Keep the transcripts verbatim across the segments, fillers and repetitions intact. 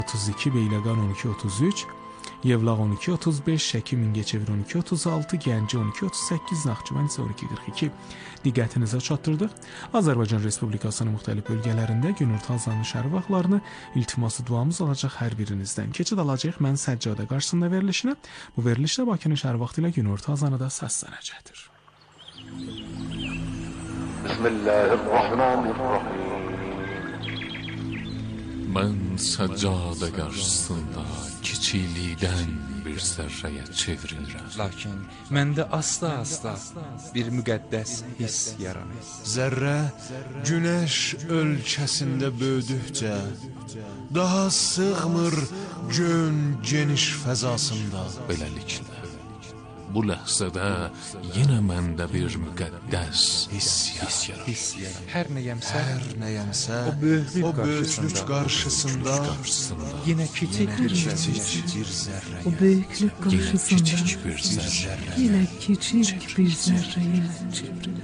otuz iki, Beyləqan on iki otuz üç, Yevlaq on iki otuz beş, Şəki Mingəçevir on iki otuz altı, Gəncə on iki otuz səkkiz, Naxçıvan isə on iki qırx iki. Diqqətinizə çatdırdıq. Azərbaycan Respublikasının müxtəlif bölgələrində günorta azanın şəhər vaxtlarını iltiması duamız olacaq hər birinizdən. Keçid alacaq mən Səccadə qarşısında verilişinə. Bu verilişdə Bakının şəhər vaxtı ilə günorta azanı da səslənəcəkdir. Bismillahirrahmanirrahim. Mən Səccadə qarşısında kiçiklikdən bir zərrəyə çevrilirəm. Lakin məndə asta-asta bir müqəddəs hiss yaranır. Zərrə günəş ölkəsində böyüdükcə daha sığmır gön geniş fəzasında. Beləliklə, bu ləhzədə yenə məndə bir müqəddəs hiss yaranır. Hər nəyəmsə, Hər nəyəmsə o böyüklük o böyüklük qarşısında, qarşısında yenə kiçik bir kiçik zərrə. bir zərrə. O büyüklük Yenə karşısında kiçik bir zərrə. yine küçük bir zerreye çevrilir.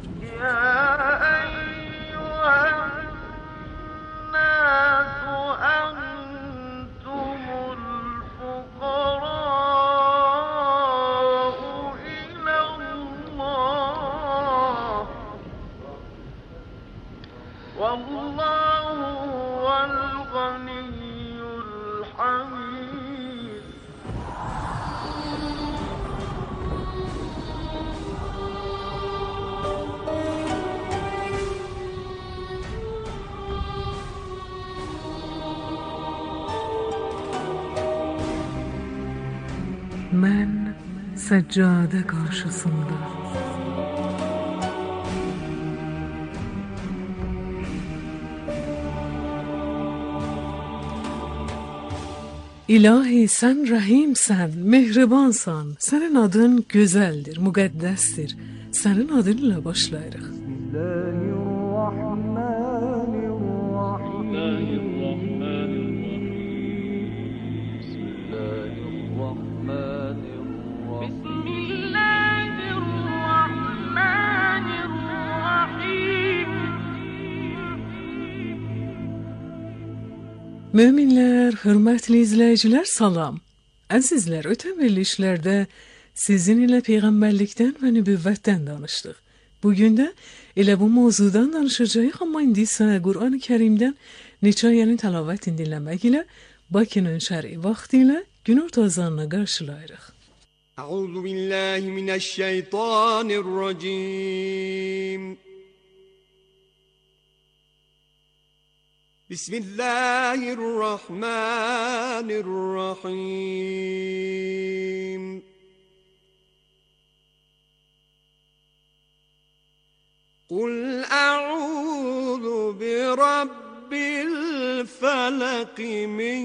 Ben seccade karşısında İlahi sen rahimsen, mehribansan, senin adın güzeldir, müqəddəsdir. Senin adınla başlayırıq. Möminlər, hörmətli izləyicilər, salam. Əzizlər, ötən verilişlərdə sizin ilə peyğəmbərlikdən və nübüvvətdən danışdıq. Bugün də elə bu mövzudan danışacağıq, amma indi isə Qur'an-ı Kərimdən neçə ayənin təlavətini dinləmək ilə Bakının şər'i vaxtı ilə günorta azanına qarşılayırıq. Əuzu billahi minəşşeytanirracim. Bismillahirrahmanirrahim. Kul a'udhu bi rabbil felak min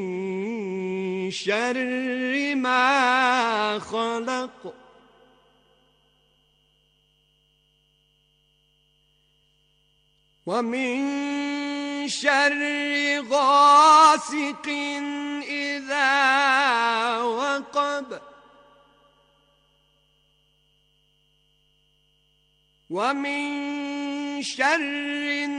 şerri ma khalaq. Ve min şerri gâsikin izâ vakab. Ve min şerrin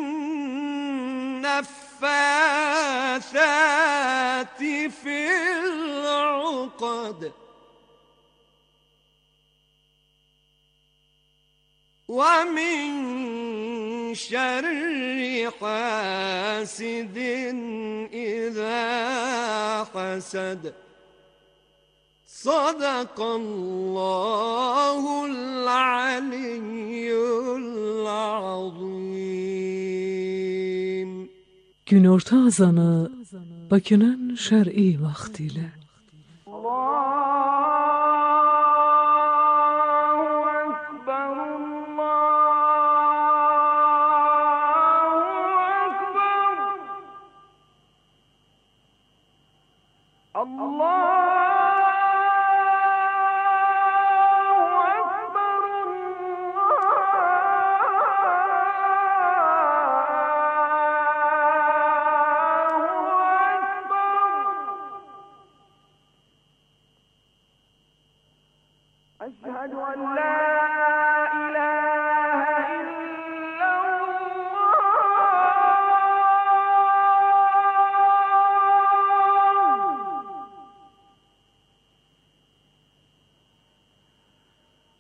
neffâthâti fil ukad. Ve min şerri hasidin izâ hasad. Sadakallahul aliyyul azim. Günorta azanı Bakının şər'i vaxtı ilə.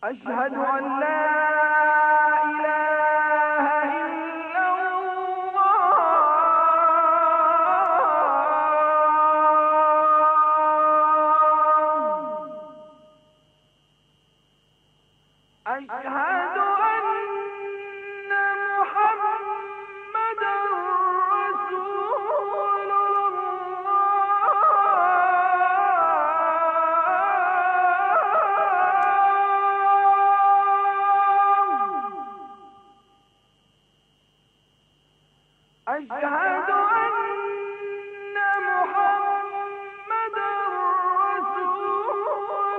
أشهد أن لا إله إلا الله أشهد أن محمدا رسول أشهد أن محمدا رسول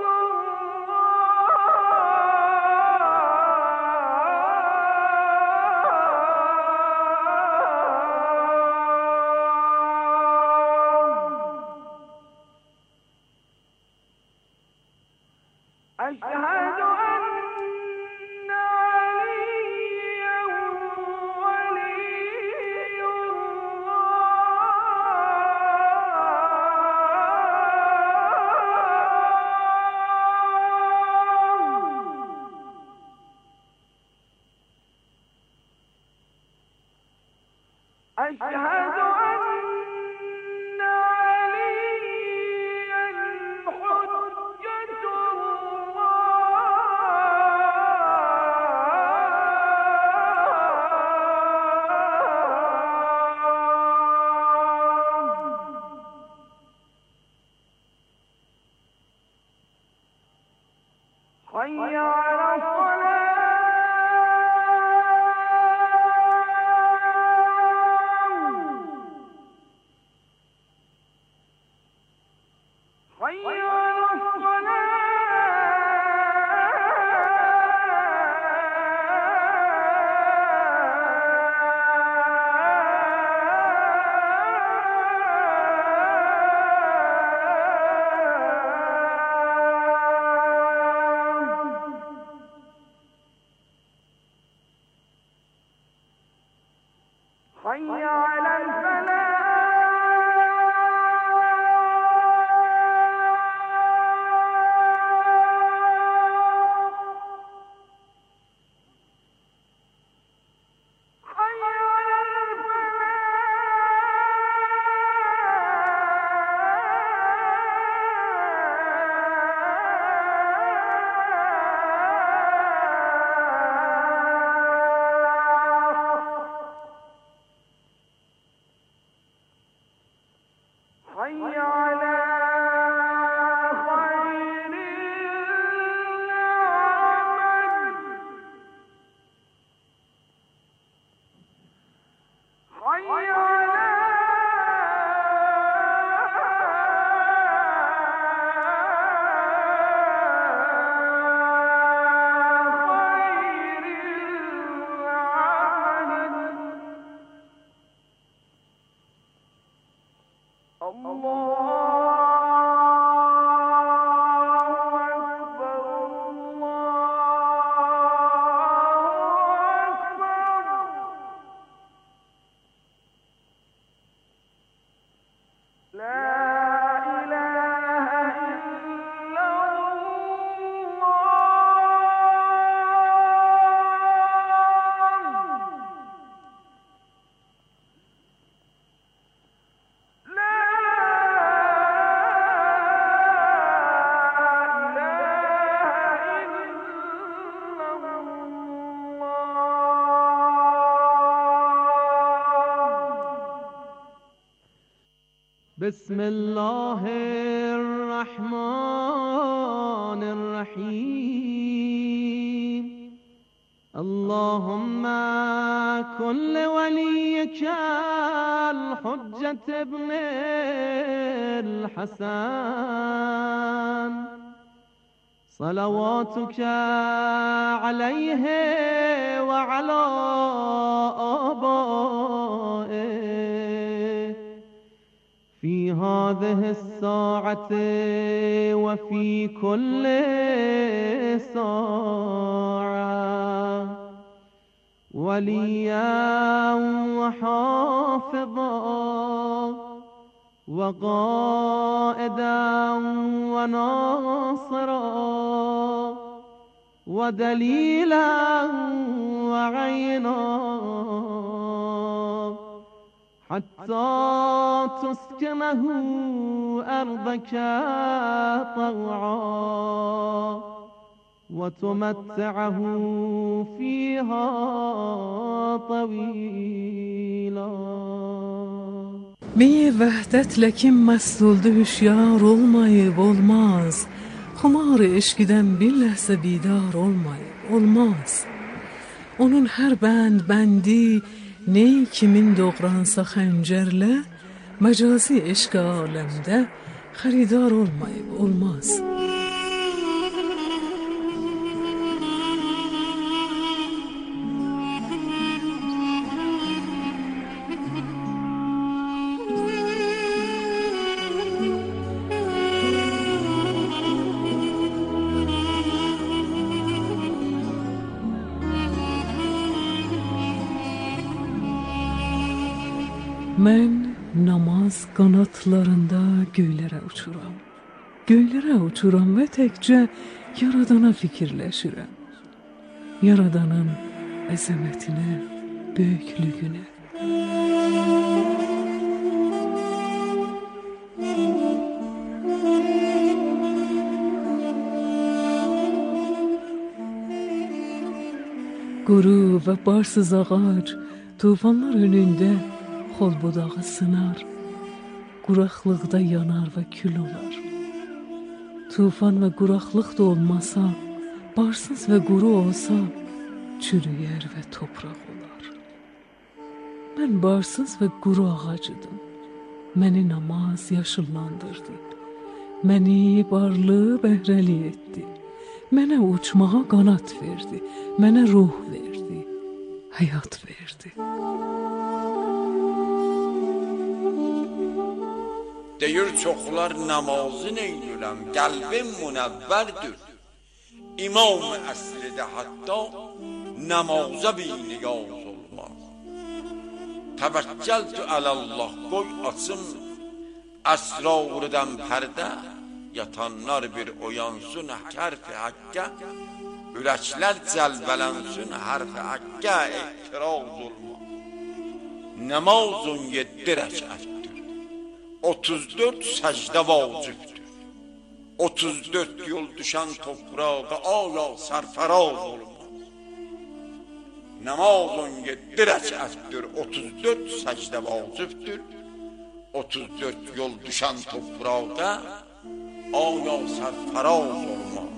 الله أشهد أن عليا ولي أشهد أن عليا حجة الله حي على الصلاة حي على الصلاة حي على الفلاح حي على الفلاح حي على خير العمل حي على خير العمل الله أكبر الله أكبر لا إله إلا الله لا بسم الله الرحمن الرحيم اللهم كن لوليك الحجة ابن الحسن صلواتك عليه وعلى آبائه في هذه الساعة وفي كل ساعة وليا وحافظا وقائدا وناصرا ودليلا وعينا حتى تسكنه أرضك طوعا وتمتعه فيها طويلا. Bir vəhdətlə kim məst oldu hüşyar olmayıb olmaz. Xumarı eşqidən bir ləhzə bidar olmayıb olmaz. Onun hər bənd bəndi ney kimin doğransa xəncərlə məcazi eşq aləmdə xəridar olmayıb olmaz. Mən namaz qanatlarında göylərə uçuram. Göylərə uçuram və təkcə Yaradana fikirləşirəm. Yaradanın əzəmətinə, böyüklüyünə. Quru və barsız ağac tufanlar önündə xol budağı sınar, quraqlıqda yanar və kül olar. Tufan və quraqlıq da olmasa, barsız və quru olsa, çürüyər və topraq olar. Mən barsız və quru ağacıdım. Məni namaz yaşıllandırdı. Məni barlı bəhrəli etdi. Mənə uçmağa qanat verdi. Mənə ruh verdi. Həyat verdi. Deyir çoxlar namazı neynüləm, qəlbim münəvvərdir. İmam əslidə hatta namaza bir niyaz olmaz. Təvəkkəltü ələllah, qoy açım əsrarıdan pərdə, yatanlar bir oyansın hərf-i haqqə, ürəklər cəlbələnsin hərf-i haqqə, etiraz olmaz. Namazın yeddi rəkətdir. otuz dörd səcdə vacibdir. otuz dörd yol düşən toprağa aya sərfəraz olmaz. Namazın yeddi rəkətdir. otuz dörd səcdə vacibdir. otuz dörd yol düşən toprağa aya sərfəraz olmaz.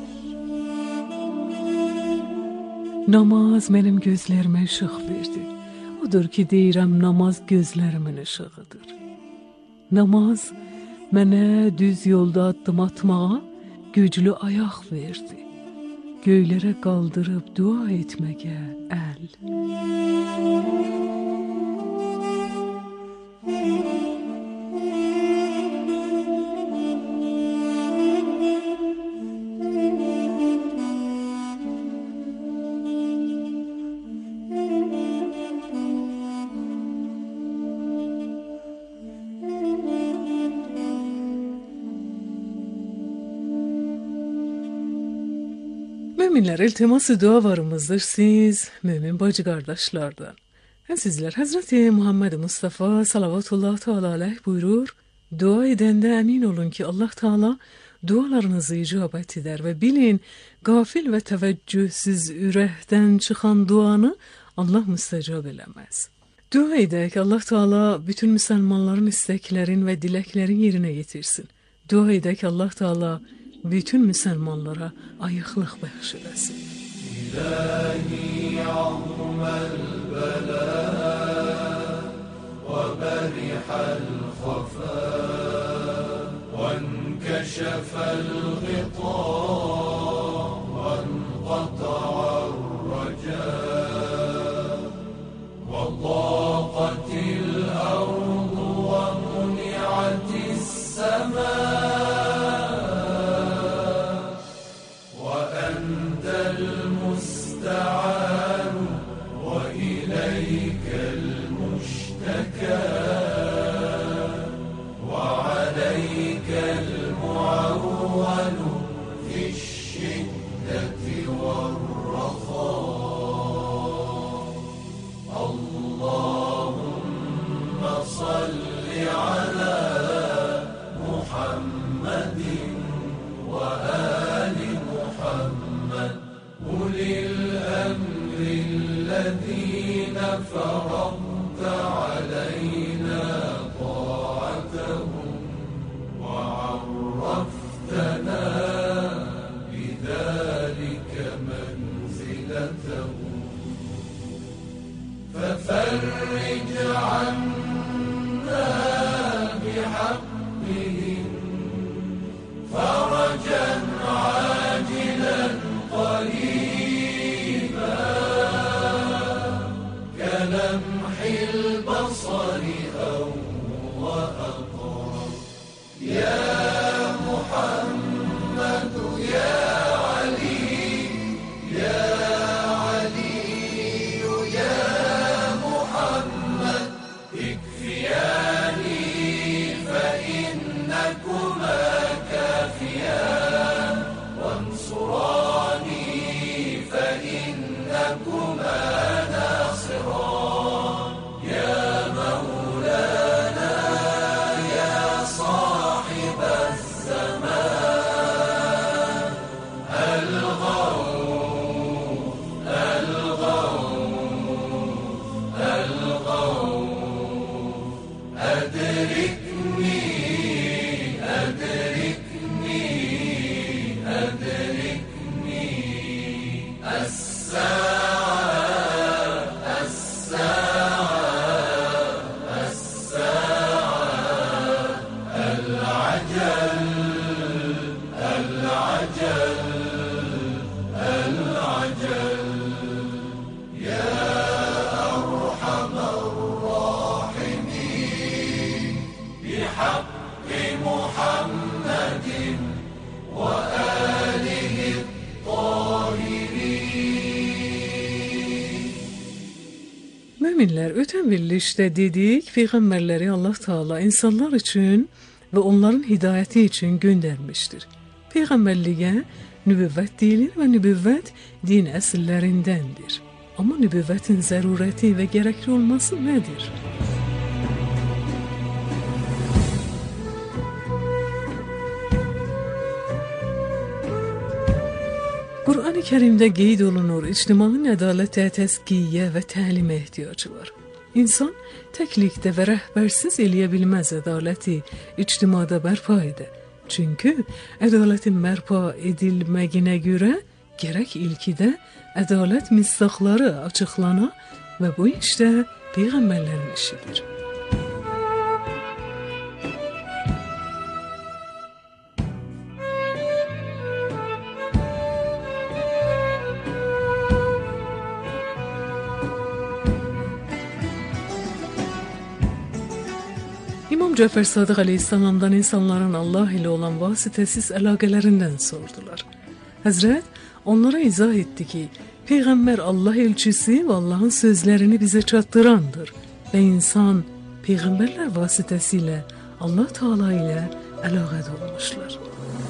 Namaz mənim gözlərimə işıq verdi. Odur ki, deyirəm, namaz gözlərimin işığıdır. Namaz mənə düz yolda addım atmağa güclü ayaq verdi. Göylərə qaldırıb dua etməyə əl. Müminlər, iltiması dualarımızdır siz, mümin bacı qardaşlardan. Sizlər, Həzrəti Muhammed Mustafa salavatullah teala aleyh buyurur, dua edəndə əmin olun ki, Allah Teala dualarınızı icabət edər və bilin, qafil və təvəccühsüz ürəkdən çıxan duanı Allah müstəcab eləməz. Dua edək, Allah Teala bütün müsəlmanların istəklərin və diləklərin yerinə yetirsin. Dua edək, Allah Teala bütün müsəlmanlara ayıqlıq bəxş eləsin. İlahi azməl bələ və bərihəl xəfə və nkəşəfəl ğita və nqata'ar rəcə və ضاقtil ardu və muni'atis səmə وعليك المعول في الشدة والرخاء Müminler, ötən verilişdə dedik, peyğəmbərləri Allah Taala insanlar üçün və onların hidayəti üçün göndərmişdir. Peyğəmbərliyə nübüvvət deyilir və nübüvvət din əsillərindəndir. Amma nübüvvətin zərurəti və gərəkli olması nədir? Qur'an-ı Kərimdə qeyd olunur, ictimai ədalətə, təzkiyyə və təlimə ehtiyacı var. İnsan təklikdə və rəhbərsiz eləyə bilməz ədaləti ictimada bərpa edə. Çünki ədalətin bərpa edilməyinə görə gərək ilkidə ədalət misdaqları açıqlana və bu işdə peyğəmbərlərin işidir. İmam Cəfər Sadiq əleyhissalamdan insanların Allah ilə olan vasitəsiz əlaqələrindən sordular. Həzrət onlara izah etdi ki, Peyğəmbər Allah elçisi və Allahın sözlərini bizə çatdırandır və insan Peyğəmbərlər vasitəsilə Allah Taala ilə əlaqədə olmuşlar.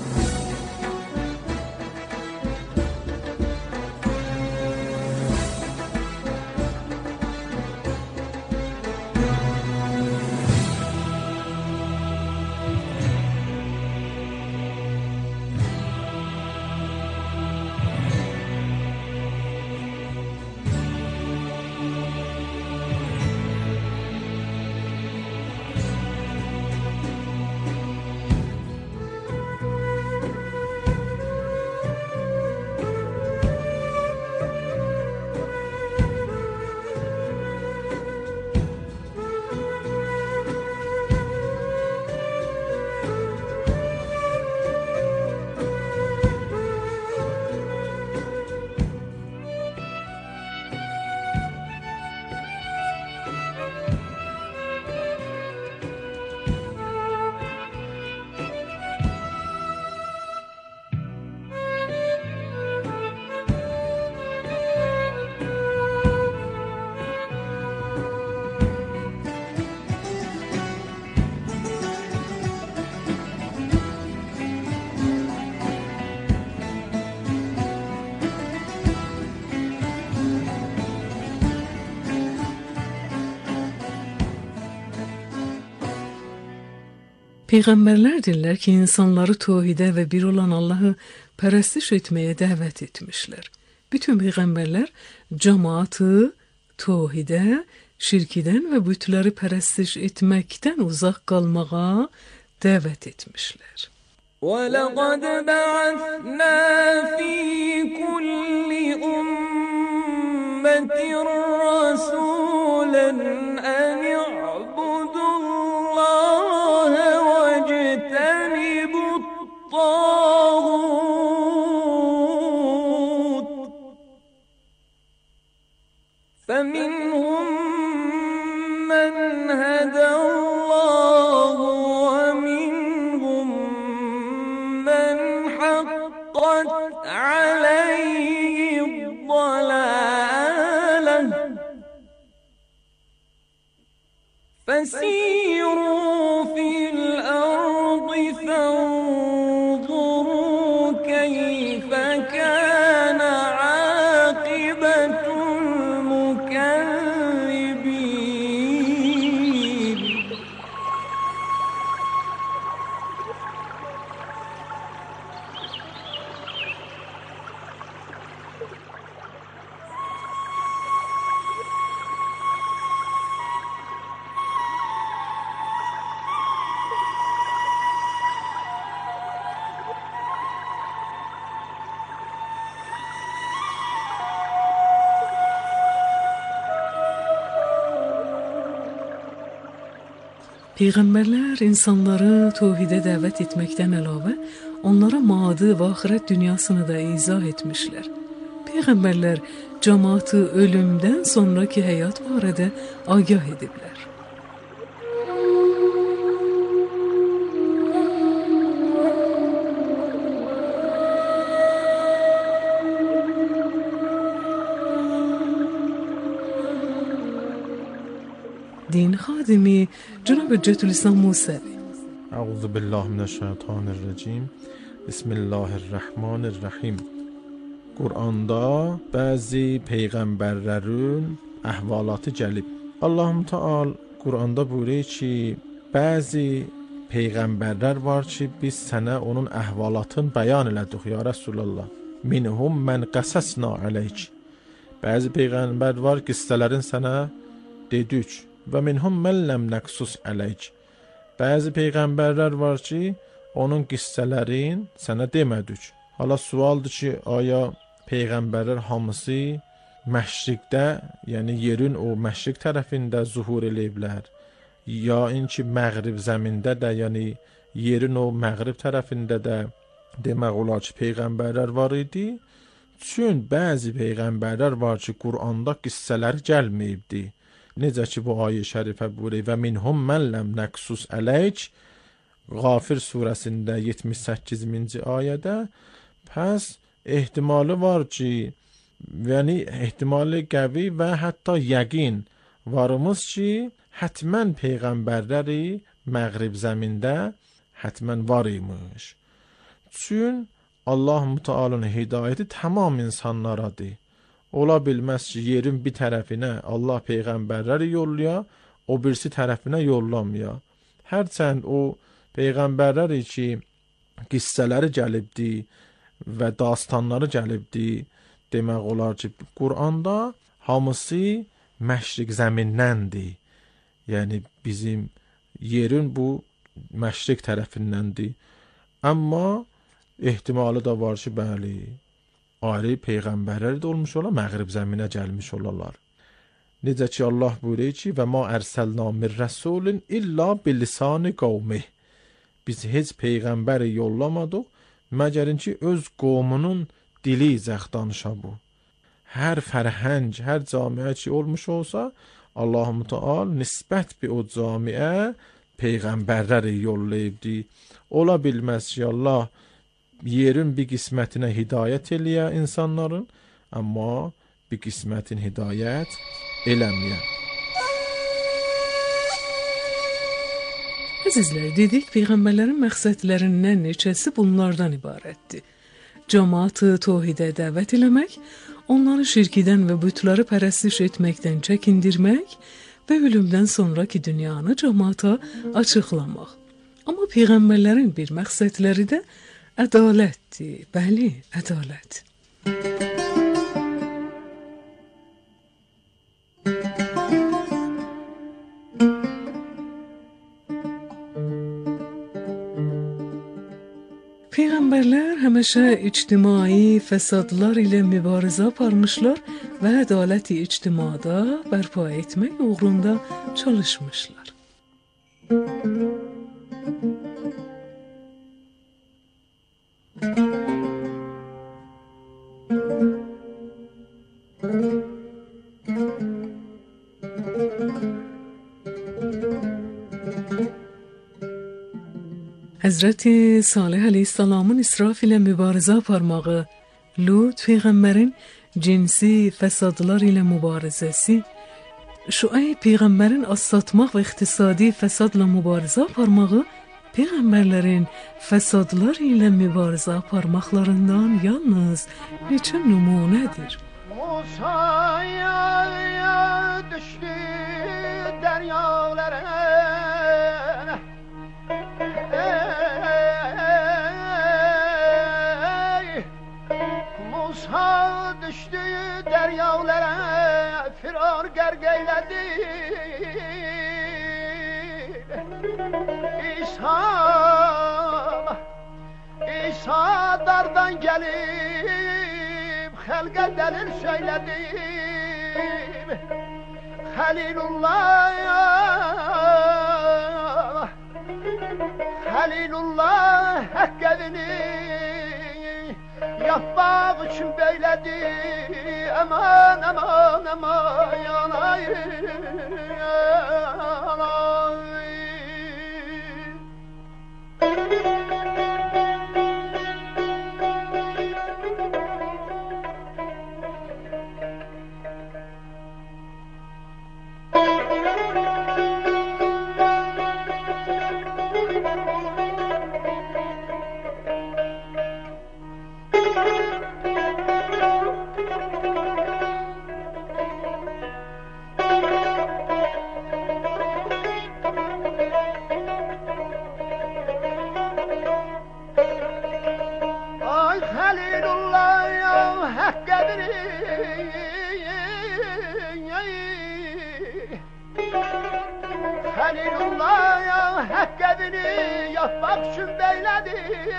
Peyğəmbərlər deyirlər ki, insanları tövhidə və bir olan Allahı pərəstiş etməyə dəvət etmişlər. Bütün peyğəmbərlər cəmaatı tövhidə, şirkidən və bütləri pərəstiş etməkdən uzaq qalmağa dəvət etmişlər. وَلَقَدْ بَعَثْنَا فِي كُلِّ أُمَّةٍ رَسُولًا أَنِ اعْبُدُوا اللَّهَ وَاجْتَنِبُوا الطَّاغُوتَ فَمِنْهُمْ مَنْ هَدَى اللَّهُ وَمِنْهُمْ مَنْ حَقَّتْ عَلَيْهِ الضَّلَالَةُ فَسِيرُوا فِي الْأَرْضِ فَانظُرُوا كَيْفَ كَانَ عَاقِبَةُ الْمُكَذِّبِينَ. Peyğəmbərlər insanları tövhidə dəvət etməkdən əlavə onlara maddi və axirət dünyasını da izah etmişlər. Peyğəmbərlər cəmaatı ölümdən sonraki həyat barədə agah ediblər. Din xadimi Cənab Hüccətülislam Musəvi. اعوذ بالله من الشیطان الرجیم بسم الله الرحمن الرحیم. Quranda bəzi peyğəmbərlərin əhvalatı gəlib. Allah Teala Quranda buyurur ki, bəzi peyğəmbərlər var ki, biz sənə onun əhvalatını bəyan elədik ya Rasulullah. Minhum mən qasasna aleyk. Bəzi peyğəmbər var qissələrin sənə dedik. Və minhum mən ləm nəqsus aleyk. Bəzi peyğəmbərlər var ki, onun qissələrin sənə demədik. Hala sualdır ki, aya peyğəmbərlər hamısı məşriqdə, yəni yerin o məşriq tərəfində zuhur eləyiblər, ya inki məğrib zəmində də, yəni yerin o məğrib tərəfində də demək olar ki, peyğəmbərlər var idi. Çün bəzi peyğəmbərlər var ki, Quranda qissələr gəlməyibdi. Necə ki bu ayə şərifə buyurur və minhum mən ləm nəqsus aleyk Qafir surəsində yetmiş səkkizinci ayədə. Pəs ehtimalı var ki, yəni ehtimali qəvi və hətta yəqin varımız ki, hətmən peyğəmbərləri məğrib zəmində hətmən var imiş. Çün Allah Müteala'nın hidayəti tamam insanlaradır. Ola bilməz ki, yerin bir tərəfinə Allah peyğəmbərləri yollaya, o birisi tərəfinə yollamaya. Hərçənd o peyğəmbərləri ki, qissələri gəlibdi və dastanları gəlibdi, demək olar ki, Quranda hamısı məşriq zəminnəndir. Yəni bizim yerin bu məşriq tərəfindəndir. Amma ehtimalı da var ki, bəli, ayrı peyğəmbərlər də olmuş ola, məğrib zəminə gəlmiş olalar. Necə ki Allah buyurur ki, və ma ərsəlna min rəsulin illa bilisani qavmih. Biz heç peyğəmbəri yollamadıq, məgərin ki, öz qovmunun dili izəx danışa bu. Hər fərhəng, hər camiə ki olmuş olsa, Allah Müteal nisbət bir o camiə peyğəmbərləri yollayıbdi. Ola bilməz ki, Allah yerin bir qismətinə hidayət eləyə insanların, amma bir qismətin hidayət eləməyə. Əzizlər, dedik, peyğəmbərlərin məqsədlərindən neçəsi bunlardan ibarətdir. Cəmaatı tövhidə dəvət eləmək, onları şirkidən və bütləri pərəstiş etməkdən çəkindirmək və ölümdən sonraki dünyanı cəmaata açıqlamaq. Amma peyğəmbərlərin bir məqsədləri də ədalətdir. Bəli, ədalət. Peyğəmbərlər həmişə ictimai fəsadlar ilə mübarizə aparmışlar və ədaləti ictimada bərpa etmək uğrunda çalışmışlar. Həzrəti Salih əleyhissalamın israf ilə mübarizə aparmağı, Lut peyğəmbərin cinsi fəsadlar ilə mübarizəsi, Şuayb peyğəmbərin az satmaq və iqtisadi fəsadla mübarizə aparmağı peyğəmbərlərin fəsadlar ilə mübarizə aparmaqlarından yalnız neçə nümunədir. Musa'ya düştü deryalara, ey Musa düştü deryalara, firar gərq eyledi. İsa İsa dardan gelip xəlqə dəlil söylədi. Halilullah Halilullah haqq evini yapmaq üçün beylədi. Aman aman aman yanay yanay. Ay Halilullah ya haqq edini, Halilullah ya haqq edini yapmak üçün beylədi.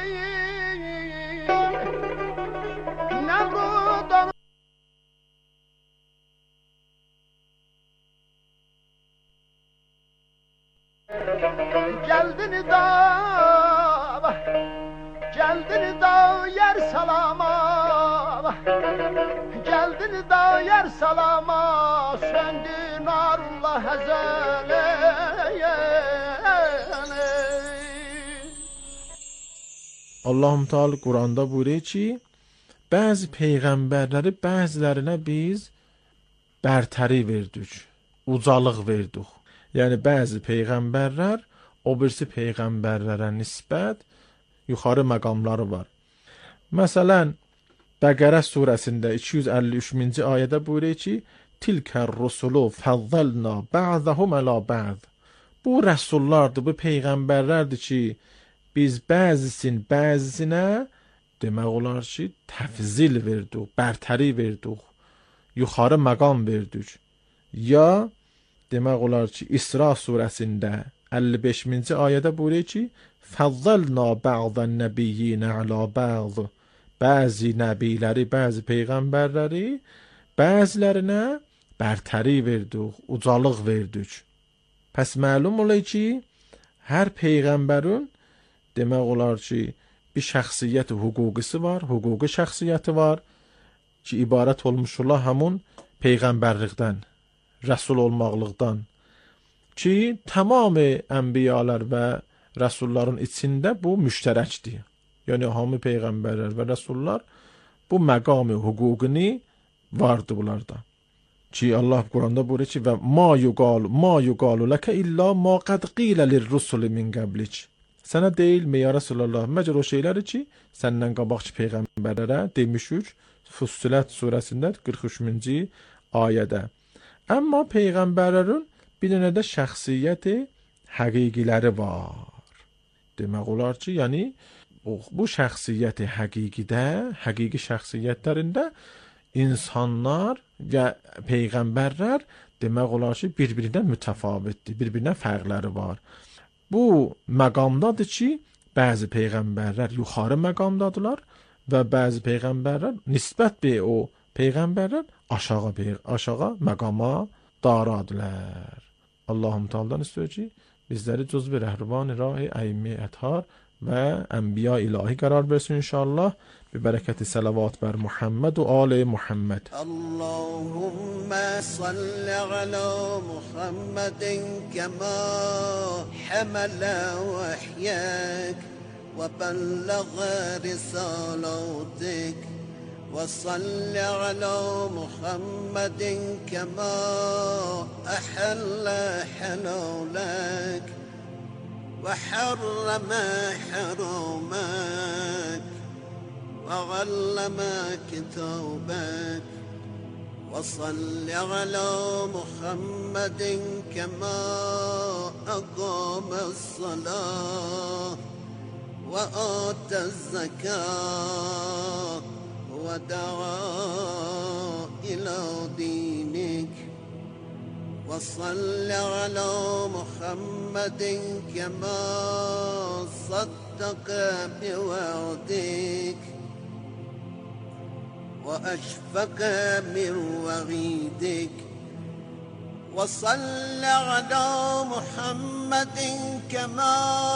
Nemrud onu geldin da geldin da yer salama, geldin da yer salama, söndü narullah ezele. Allahum Teala Quranda buyuruyor ki, bəzi peyğəmbərləri bəzilərinə biz bərtəri verdik, ucalıq verdik. Yəni bəzi peyğəmbərlər o birisi peyğəmbərlərə nisbət yuxarı məqamları var. Məsələn, Bəqərə surəsində iki yüz əlli üçüncü ayədə buyuruyor ki, Tilkər rusulu fəzzəlna bə'zəhum əla bə'z. Bu rəsullardır, bu peyğəmbərlərdir ki, biz bəzisin bəzisinə demək olar ki, təfzil verdik, bərtəri verdik, yuxarı məqam verdik. Ya demək olar ki, İsra surəsində əlli beşinci ayədə buyuruyor ki, fəzzəlna bə'zən nəbiyyinə əla bə'z. Bəzi nəbiləri, bəzi peyğəmbərləri bəzilərinə bərtəri verdik, ucalıq verdik. Pəs məlum olar ki, hər peyğəmbərin demək olar ki, bir şəxsiyyət hüquqisi var, hüquqi şəxsiyyəti var ki, ibarət olmuş olar həmin peyğəmbərlikdən, rəsul olmaqlıqdan ki, tamamı ənbiyalar və rəsulların içində bu müştərəkdir. Yəni, hamı peyğəmbərlər və rəsullar bu məqamı hüquqini vardır bunlarda. Ki, Allah Quranda buyurur ki, və ma yuqalu, ma yuqalu ləkə illa ma qad qilə lir-rusuli min qəblik. Sənə deyilmi, ya Rasulallah, məcər o şeyləri ki, səndən qabaqçı peyğəmbərlərə demişük, Fussilat surəsində qırx üçüncü ayədə. Amma peyğəmbərlərin bir dənə də şəxsiyyəti, həqiqiləri var. Demək olar ki, yəni, bu şəxsiyyəti həqiqidə, həqiqi şəxsiyyətlərində insanlar və peyğəmbərlər demək olar ki, bir-birindən mütəfavitdir, bir-birindən fərqləri var. Bu məqamdadır ki, bəzi peyğəmbərlər yuxarı məqamdadılar və bəzi peyğəmbərlər nisbət be o peyğəmbərlər aşağı bir aşağı məqama daradılar. Allahum Teala'dan istiyor ki bizleri cüz bir rehban rah-i əymi əthar və ənbiya ilahi qərar versin inşallah. Bir bereketi salavat ber Muhammed ve Ali Muhammed. Allahümme salli ala Muhammedin kema hamala vahyek ve bellaga risalatik ve salli ala Muhammedin kema ahalla halalek ve harrama haramek وعلم كتابك وصل على محمد كما أقام الصلاة وآتى الزكاة ودعا إلى دينك وصل على محمد كما صدق بوعدك وأشفق من وعيدك وصل على محمد كما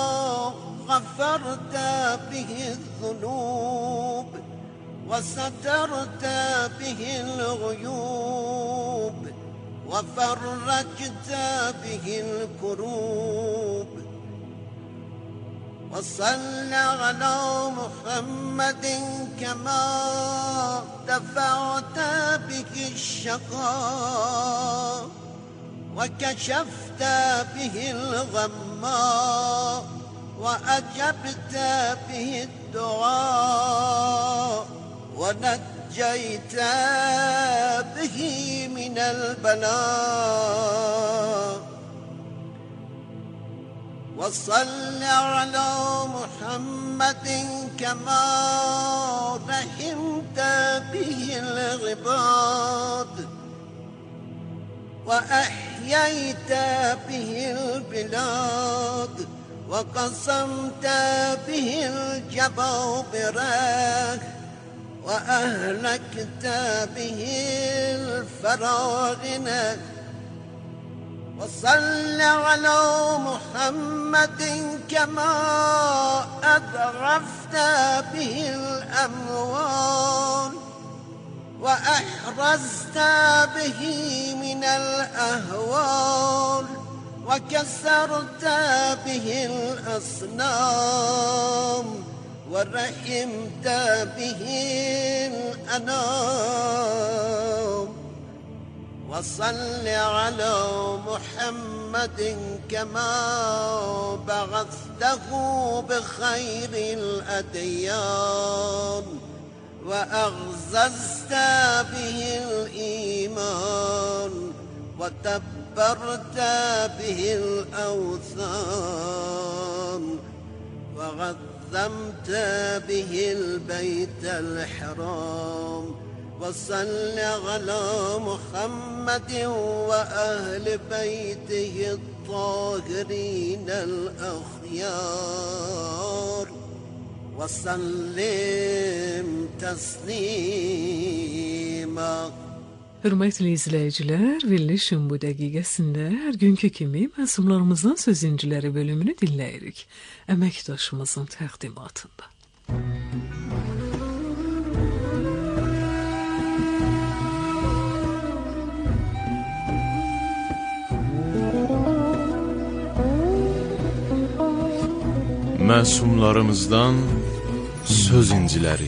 غفرت به الذنوب وسترت به الغيوب وفرجت به الكروب وصل على محمد كما دفعت به الشقاء وكشفت به الغماء وأجبت به الدعاء ونجيت به من البلاء وصل على محمد كما رحمت به العباد وأحييت به البلاد وقسمت به الجبابرة وأهلكت به الفراعنة وصل على محمد كما أذرفت به الأموال وأحرزت به من الأهوال وكسرت به الأصنام ورحمت به الأنام وصل على محمد كما بعثته بخير الأديان وأغززت به الإيمان وتبرت به الأوثان وغذمت به البيت الحرام وصل على محمد وأهل بيته الطاهرين الأخيار وسلم تسليما. Hörmətli izləyicilər, verilişin bu dəqiqəsində hər günkü kimi məsumlarımızdan sözüncüləri bölümünü dinləyirik. Əməkdaşımızın təqdimatında. Məsumlarımızdan söz inciləri.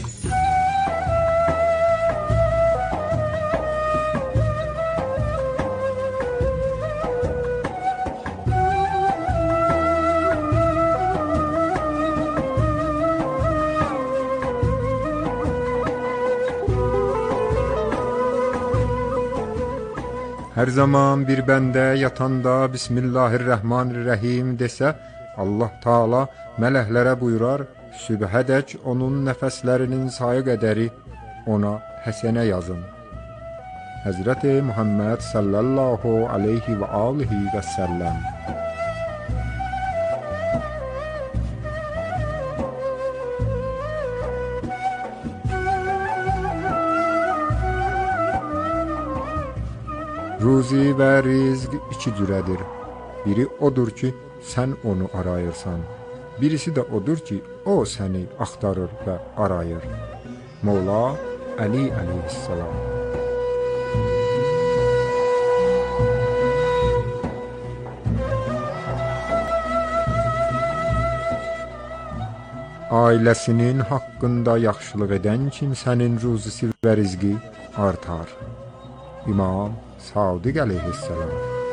Her zaman bir bende yatanda Bismillahirrahmanirrahim dese, Allah Teala mələhlere buyurar, sübhədək onun nəfəslərinin sayı qədəri ona həsənə yazın. Həzrəti Muhammed sallallahu aleyhi və alihi və səlləm. Ruzi və rizq iki cürədir. Biri odur ki, sən onu arayırsan. Birisi də odur ki, o səni axtarır və arayır. Molla Əli əleyhissalam. Ailəsinin haqqında yaxşılıq edən kimsənin ruzisi və rizqi artar. İmam Sadiq əleyhissalam.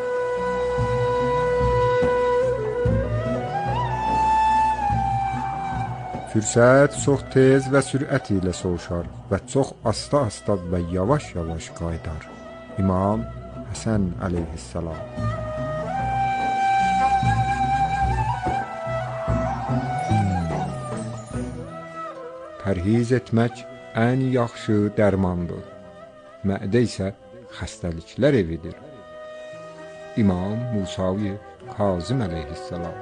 Fürsət çox tez və sürət ilə sovuşar və çox asta-asta və yavaş-yavaş qayıdar. İmam Həsən əleyhissalam. Pərhiz etmək ən yaxşı dərmandır. Mədə isə xəstəliklər evidir. İmam Musavi Kazım əleyhissalam.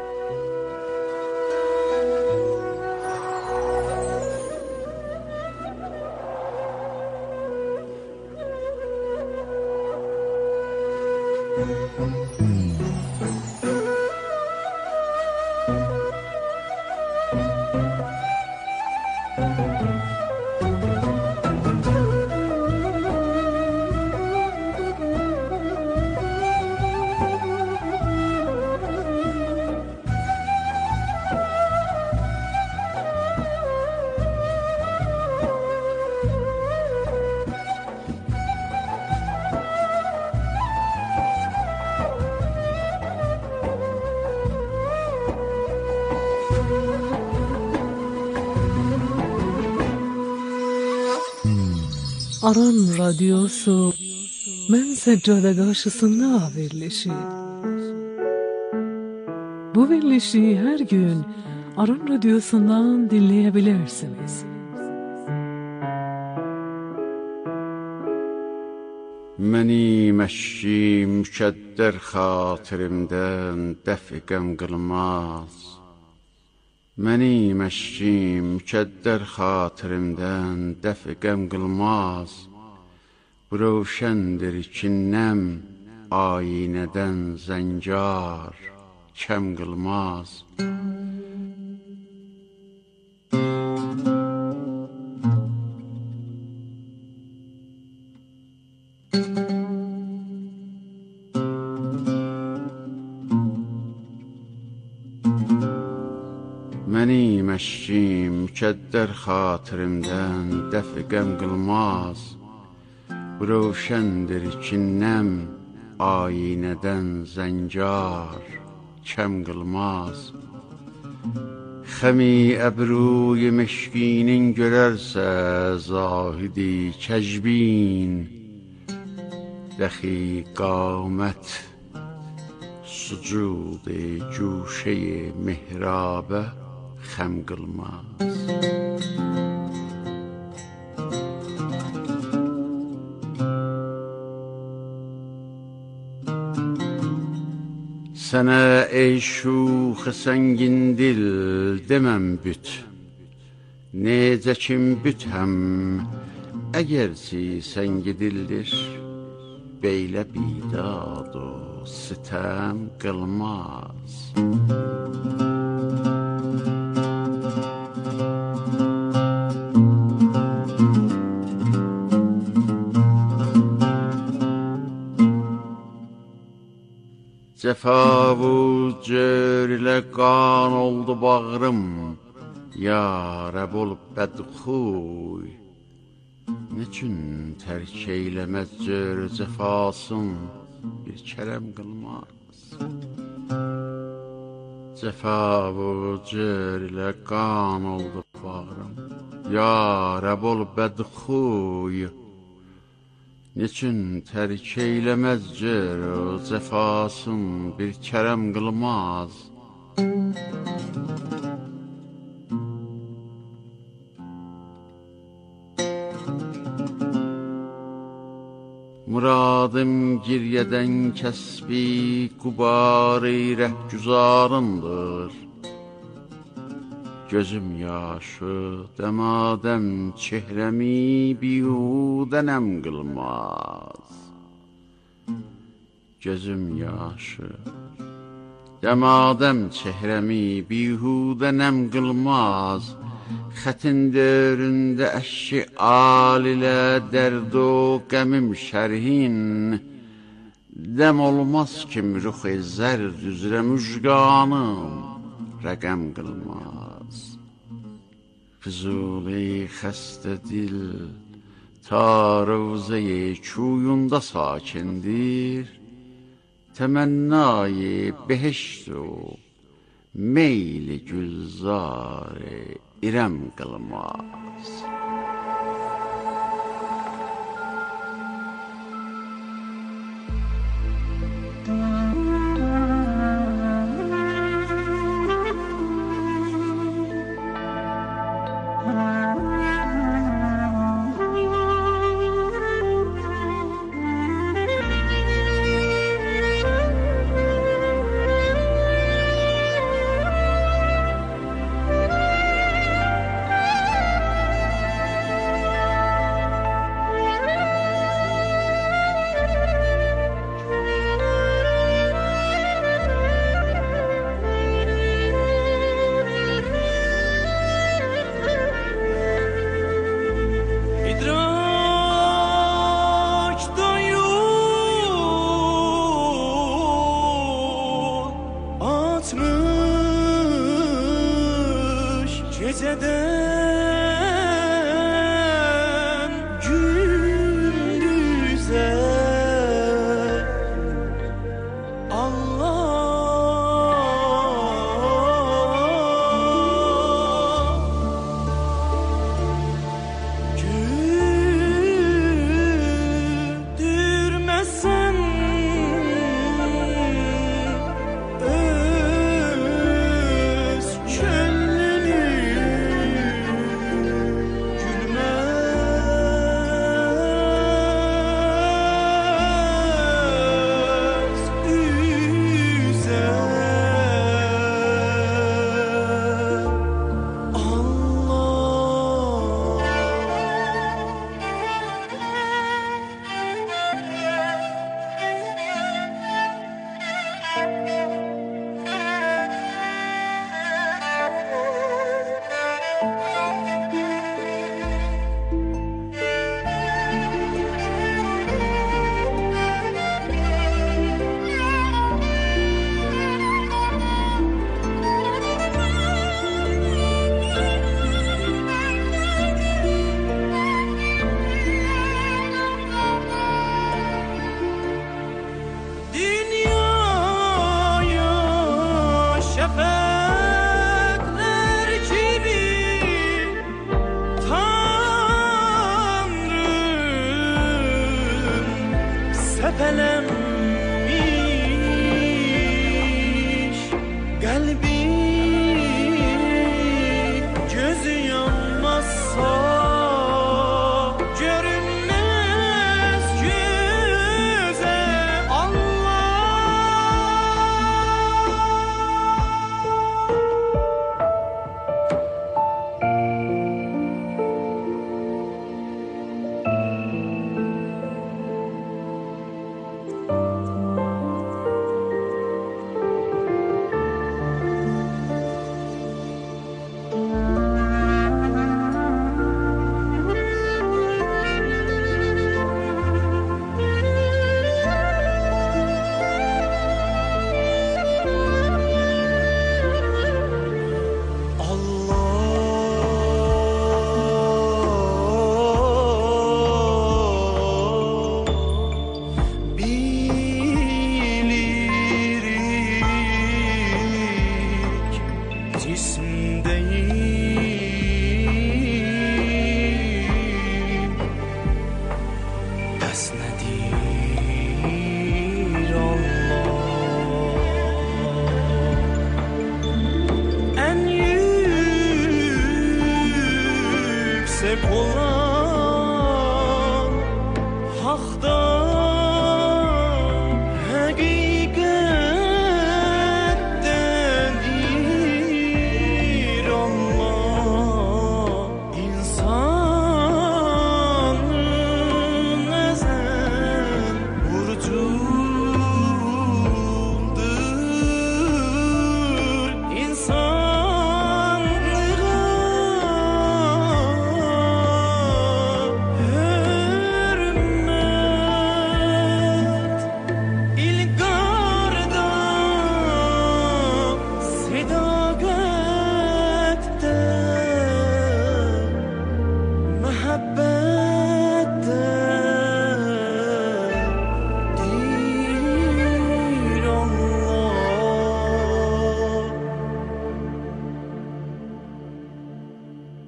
Aran Radyosu Mən Səccada qarşısında verilişi. Bu verilişi hər gün Aran Radyosu'ndan dinleyebilirsiniz. Məni məşki mükəddər xatirimdən dəf qəm qılmaz. Məni məşki mükəddər xatirimdən dəf qəm qılmaz. Bu rövşəndir ki, nəm ayinədən zəngar kəm qılmaz. Məni məşki mükəddər xatirimdən dəf qəm qılmaz. Bu rövşəndir ki, nəm ayinədən zəngar kəm qılmaz. Xəmi əbruy meşkinin görərsə zahidi kəcbin, dəxi qamət sucud-i cuşe-i mihrabə xəm qılmaz. Sənə ey şux səngin dil deməm büt, necə kim büt həm əgərçi səngi dildir, beylə bidad o sitəm qılmaz. Cəfavu cör ilə qan oldu bağrım, ya Rəb olub bədxuy. Neçün tərk eyləməz cör cəfasın, bir kərəm qılmaz. Cəfavu cör ilə qan oldu bağrım, ya Rəb olub bədxuy. Neçün tərk eyləməz cör cəfasın, bir kərəm qılmaz. Muradım giryədən kəsbi qubar-ı rəhgüzarındır. Gözüm yaşı dəmadəm çehrəmi biyudənəm qılmaz. gözüm yaşı. Dəmadəm çehrəmi bihudə nəm qılmaz, xətin döründə əşki alilə dərd o qəmim şərhin, dəm olmaz kim ruxi zərd üzrə müjganım rəqəm qılmaz. Füzuli xəstə dil ta rövzəyi çuyunda sakindir, təmənnayı behişt o meyli gülzar-ı irəm qılmaz.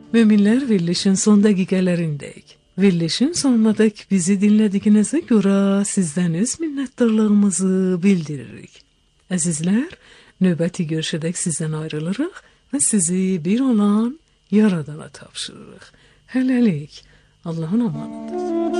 Müminlər verilişin son dəqiqələrindəyik. Verilişin sonundakı bizi dinlədiyinizə görə sizdən öz minnətdarlığımızı bildiririk. Əzizlər, növbəti görüşədək sizdən ayrılırıq və sizi bir olan Yaradana tapşırırıq. Hələlik, Allahın amanıdır.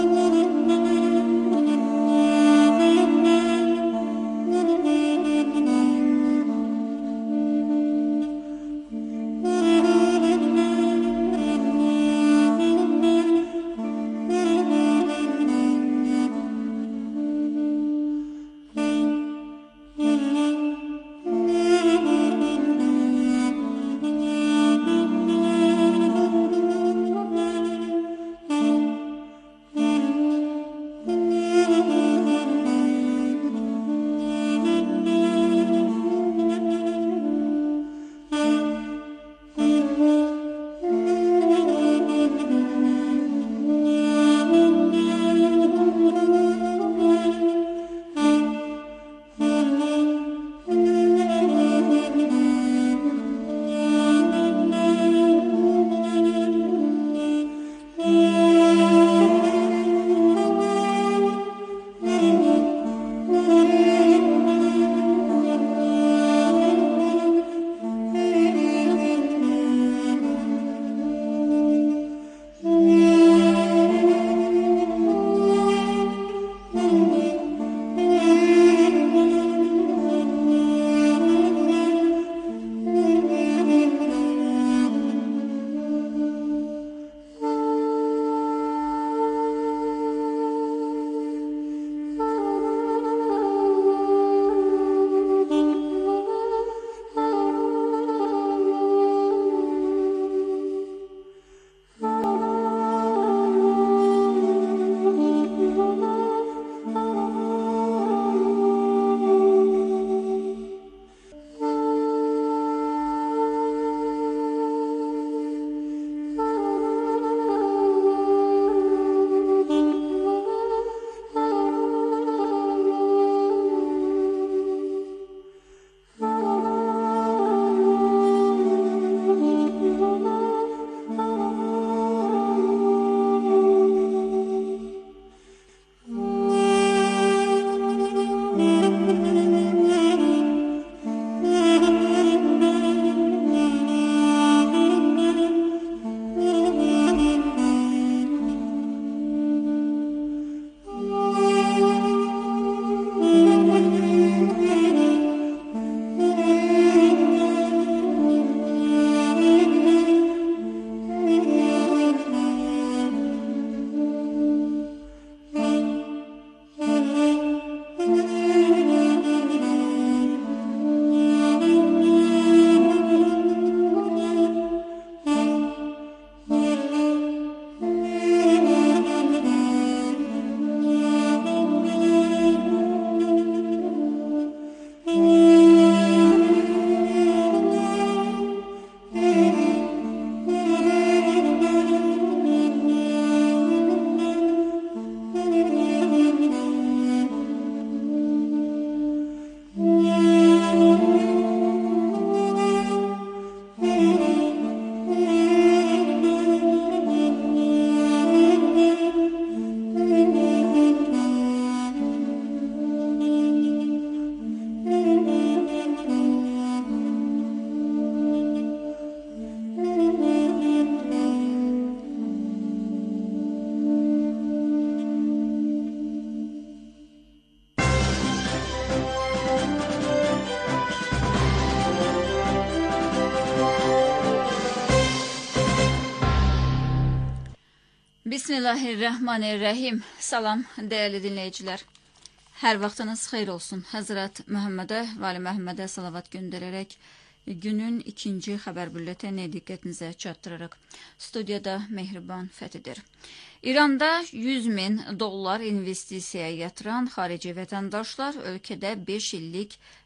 Bismillahirrahmanirrahim. Salam dəyərli dinləyicilər. Hər vaxtınız xeyir olsun. Həzrət Məhəmmədə və Ali Məhəmmədə salavat göndərərək günün ikinci xəbər bülletini diqqətinizə çatdırırıq. Studiyada Mehriban Fəthidir. İranda yüz min dollar investisiyaya yatıran xarici vətəndaşlar ölkədə beş illik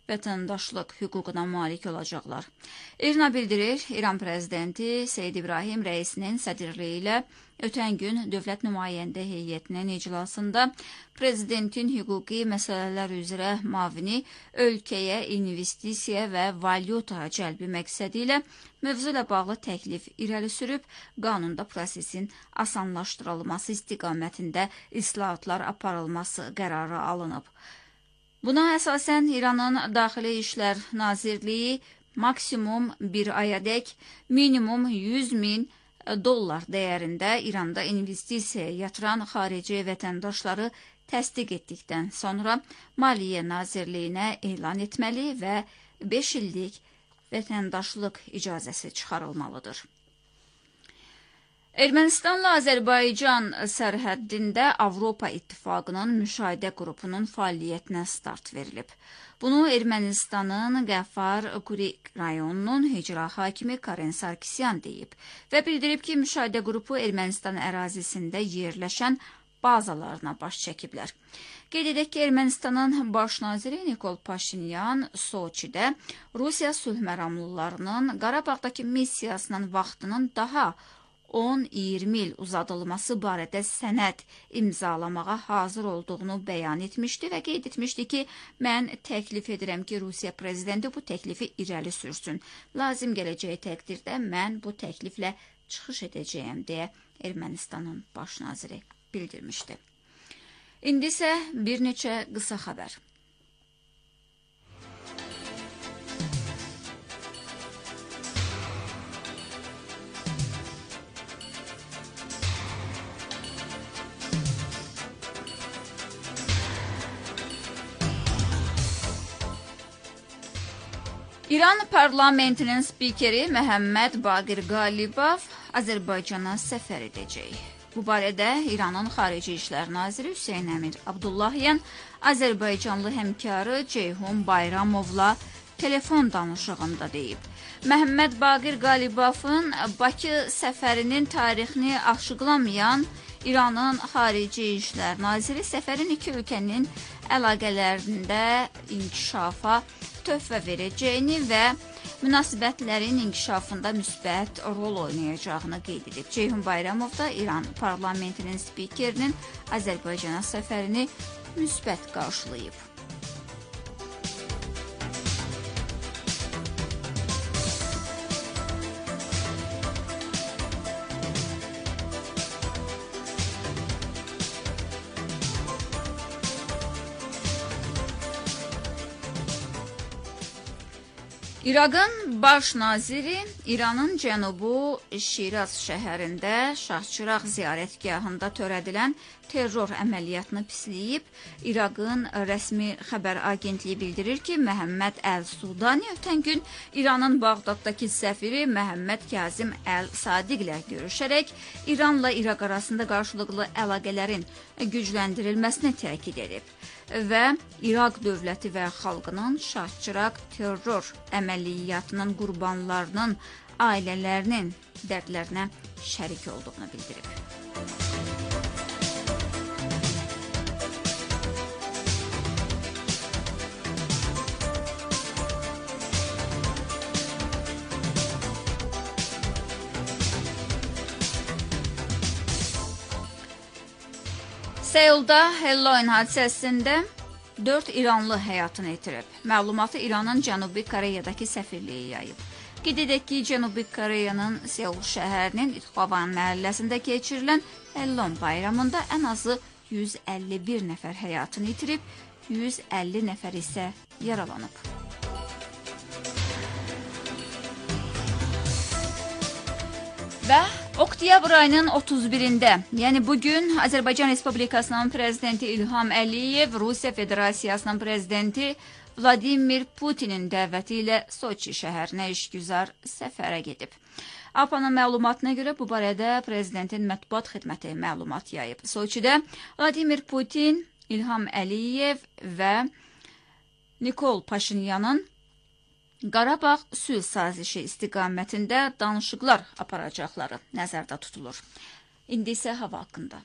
vətəndaşlıq hüququna malik olacaqlar. İRNA bildirir, İran prezidenti Seyid İbrahim Rəisinin sədrliyi ilə ötən gün dövlət nümayəndə heyətinin iclasında prezidentin hüquqi məsələlər üzrə mavini ölkəyə investisiya və valyuta cəlbi məqsədi ilə mövzu ilə bağlı təklif irəli sürüb, qanunda prosesin asanlaşdırılması istiqamətində islahatlar aparılması qərarı alınıb. Buna əsasən İranın Daxili İşlər Nazirliyi maksimum bir ayadək minimum yüz min dollar dəyərində İranda investisiyaya yatıran xarici vətəndaşları təsdiq etdikdən sonra Maliyyə Nazirliyinə elan etməli və beş illik vətəndaşlıq icazəsi çıxarılmalıdır. Ermənistanla Azərbaycan sərhəddində Avropa İttifaqının müşahidə qrupunun fəaliyyətinə start verilib. Bunu Ermənistanın Qəfar Kurik rayonunun icra hakimi Karen Sarkisyan deyib və bildirib ki, müşahidə qrupu Ermənistan ərazisində yerləşən bazalarına baş çəkiblər. Qeyd edək ki, Ermənistanın baş naziri Nikol Paşinyan Soçidə Rusiya sülh məramlılarının Qarabağdakı missiyasının vaxtının daha on iyirmi il uzadılması barədə sənəd imzalamağa hazır olduğunu bəyan etmişdi və qeyd etmişdi ki, mən təklif edirəm ki, Rusiya prezidenti bu təklifi irəli sürsün. Lazım gələcəyi təqdirdə mən bu təkliflə çıxış edəcəyəm, deyə Ermənistanın baş naziri bildirmişdi. İndi isə bir neçə qısa xəbər. İran parlamentinin spikeri Məhəmməd Baqir Qalibov Azərbaycana səfər edəcək. Bu barədə İranın Xarici İşlər Naziri Hüseyn Əmir Abdullahyan Azərbaycanlı həmkarı Ceyhun Bayramovla telefon danışığında deyib. Məhəmməd Baqir Qalibovun Bakı səfərinin tarixini açıqlamayan İranın Xarici İşlər Naziri səfərin iki ölkənin əlaqələrində inkişafa töhfə verəcəyini və münasibətlərin inkişafında müsbət rol oynayacağını qeyd edib. Ceyhun Bayramov da İran parlamentinin spikerinin Azərbaycana səfərini müsbət qarşılayıb. İraqın baş naziri İranın cənubu Şiraz şəhərində Şahçıraq ziyarətgahında törədilən terror əməliyyatını pisləyib. İraqın rəsmi xəbər agentliyi bildirir ki, Məhəmməd Əl-Sudani ötən gün İranın Bağdaddakı səfiri Məhəmməd Kazim Əl-Sadiq ilə görüşərək İranla İraq arasında qarşılıqlı əlaqələrin gücləndirilməsini təkid edib və İraq dövləti və xalqının Şahçıraq terror əməliyyatının qurbanlarının ailələrinin dərdlərinə şərik olduğunu bildirib. Seulda Halloween hadisəsində dörd İranlı həyatını itirib. Məlumatı İranın Cənubi Koreyadakı səfirliyi yayıb. Qeyd edək ki, Cənubi Koreyanın Seul şəhərinin İtxavan məhəlləsində keçirilən Halloween bayramında ən azı yüz əlli bir nəfər həyatını itirib, yüz əlli nəfər isə yaralanıb. Və oktyabr ayının otuz birində, yəni bugün Azərbaycan Respublikasının prezidenti İlham Əliyev Rusiya Federasiyasının prezidenti Vladimir Putinin dəvəti ilə Soçi şəhərinə işgüzar səfərə gedib. A P A-nın məlumatına görə bu barədə prezidentin mətbuat xidməti məlumat yayıb. Soçidə Vladimir Putin, İlham Əliyev və Nikol Paşinyanın Qarabağ sülh sazişi istiqamətində danışıqlar aparacaqları nəzərdə tutulur. İndi isə hava haqqında.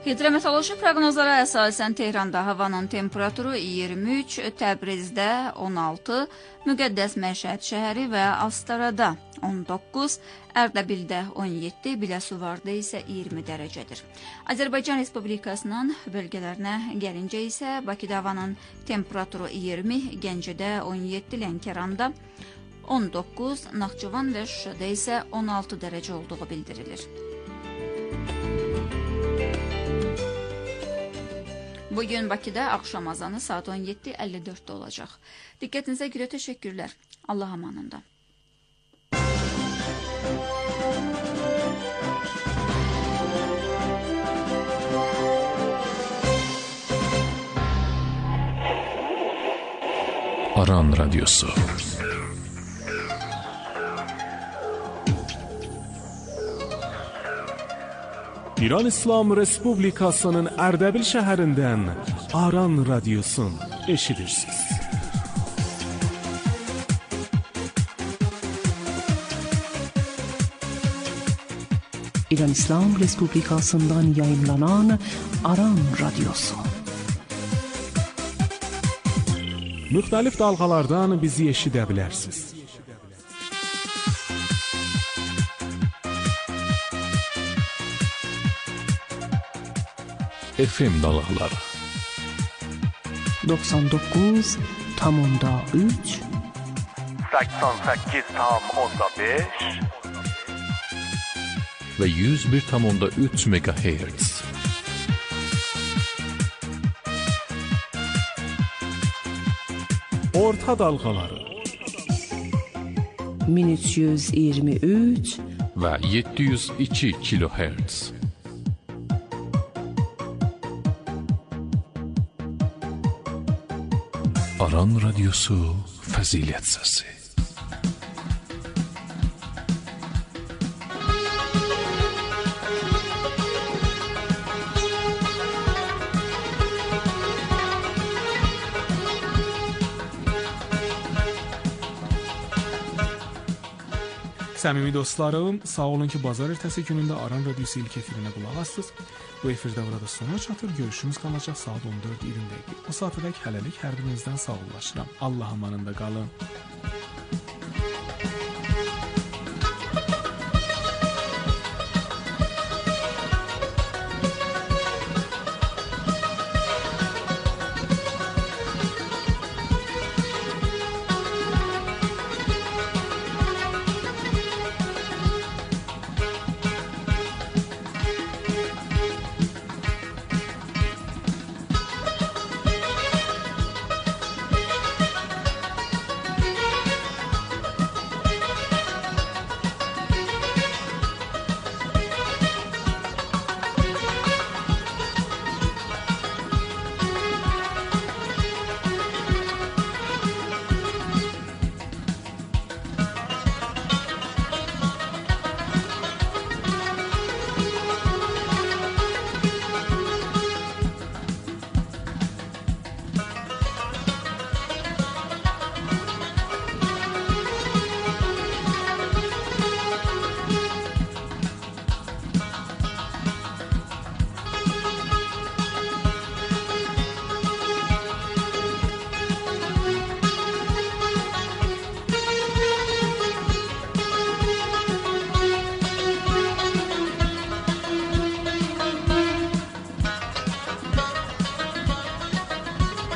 Hidrometeoroloji proqnozlara əsasən Tehranda havanın temperaturu iyirmi üç, Təbrizdə on altı, Müqəddəs Məşhəd şəhəri və Astarada on doqquz, Ərdəbildə on yeddi, Biləsuvarda isə iyirmi dərəcədir. Azərbaycan Respublikasının bölgələrinə gəlincə isə Bakıda havanın temperaturu iyirmi, Gəncədə on yeddi, Lənkəranda on doqquz, Naxçıvan və Şuşada isə on altı dərəcə olduğu bildirilir. Bugün Bakıda axşam azanı saat on yeddi əlli dörddə olacaq. Diqqətinizə görə təşəkkürlər. Allah amanında. Aran Radyosu. İran İslam Respublikasının Ərdəbil şəhərindən Aran Radyosun eşidirsiniz. İran İslam Respublikasından yayımlanan Aran Radyosu. Müxtəlif dalğalardan bizi eşidə bilərsiniz. F M dalğaları doxsan doqquz tam onda üç, səksən səkkiz tam onda beş və yüz bir tam onda üç megahertz. Orta dalğaları min üç yüz iyirmi üç və yeddi yüz iki kilohertz. Aran Radyosu Fəzilət Səsi. Səmimi dostlarım, sağ olun ki, bazar ertəsi günündə Aran Radyosu ilk efirinə qulaq assınız. Bu efirdə burada sona çatır, görüşümüz qalacaq saat on dörd iyirmi dəqiqə. O saatədək hələlik hər birinizdən sağollaşıram. Allah amanında qalın.